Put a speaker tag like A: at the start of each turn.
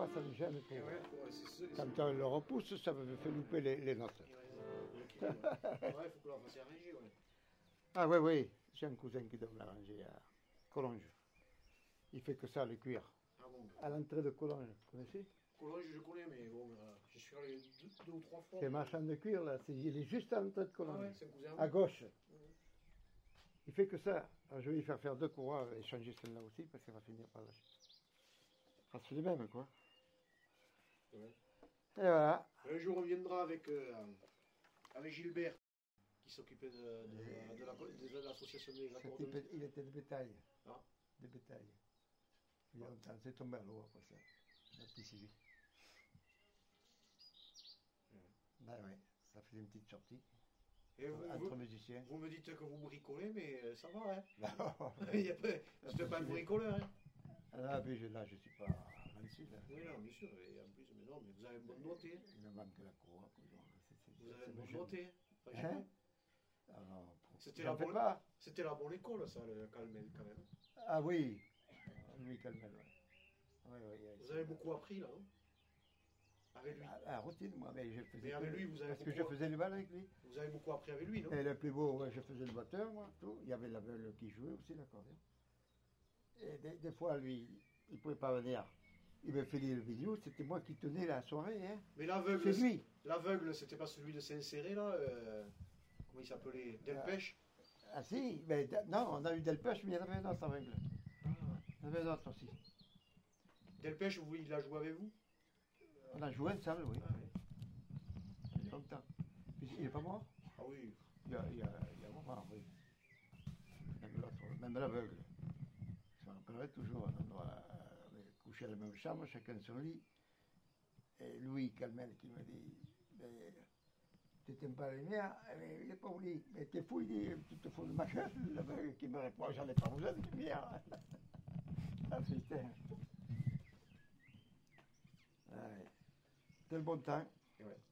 A: ça me gêne.
B: Et ouais, c'est
A: Quand on le repousse, ça me fait louper les notes.
B: il faut que l'on fasse arranger, ouais.
A: Ah oui, oui, j'ai un cousin qui doit l'arranger à Collonges. Il fait que ça, le cuir.
B: Ah bon.
A: À l'entrée de Collonges, vous connaissez?
B: Collonges, je connais, mais bon, je suis allé deux ou trois fois.
A: C'est marchand de cuir, là. Il est juste à l'entrée de
B: Ah
A: Collonges.
B: ouais, c'est un cousin.
A: À gauche. Il fait que ça. Alors, je vais lui faire deux courroies et changer celle-là aussi, parce qu'elle va finir par lâcher. Ça se fait les mêmes, quoi.
B: Ouais.
A: Et voilà.
B: Un jour, on viendra avec Gilbert, qui s'occupait de l'association des accordéons.
A: Il était de bétail.
B: Ah.
A: De bétail. Il y a longtemps, c'est tombé à l'eau après ça. La PCV. Ben oui, ça faisait une petite sortie.
B: Et
A: entre musiciens.
B: Vous me dites que vous bricolez, mais ça va, hein?
A: Non.
B: C'est pas un bricoleur, hein?
A: Là, je suis pas lancé.
B: Oui, non, bien sûr. Et en plus, mais non, mais vous avez une bonne note. Hein?
A: Il me manque la cour.
B: Vous avez une bonne note.
A: Hein?
B: C'était la bonne école, ça, le Calmel, quand même.
A: Ah oui, lui, Calmel, oui. Oui,
B: vous avez beaucoup appris, là, non? Avec lui.
A: À routine, moi, mais je faisais.
B: Mais avec lui, vous avez
A: parce que je faisais le bal avec lui.
B: Vous avez beaucoup appris avec lui, non?
A: Et le plus beau, je faisais le batteur, moi, tout. Il y avait l'aveugle qui jouait aussi l'accordéon. Et des fois, lui, il ne pouvait pas venir. Il me filait le vidéo, c'était moi qui tenais la soirée. Hein.
B: Mais l'aveugle,
A: c'est lui.
B: L'aveugle, c'était pas celui de Saint-Céré, là comment il s'appelait? Delpech?
A: Ah si, mais non, on a eu Delpech, mais il y en avait un autre aveugle. Il y en avait un autre aussi.
B: Delpech, il a joué avec vous?
A: On a joué ensemble, oui.
B: Ah, oui.
A: Il y a longtemps. Il n'est pas mort?
B: Ah oui.
A: Il y a un moment, oui. Même l'aveugle. Je me rappellerai toujours, on avait couché à la même chambre, chacun son lit. Et Louis Calmel qui me dit, tu n'aimes pas les miens? Il n'est pas au lit. Mais t'es fou, il dit, tu te fous de ma gueule. L'aveugle qui me répond, j'en ai pas besoin de lumière. Ah putain. Ouais. C'était le bon temps.
B: Ouais.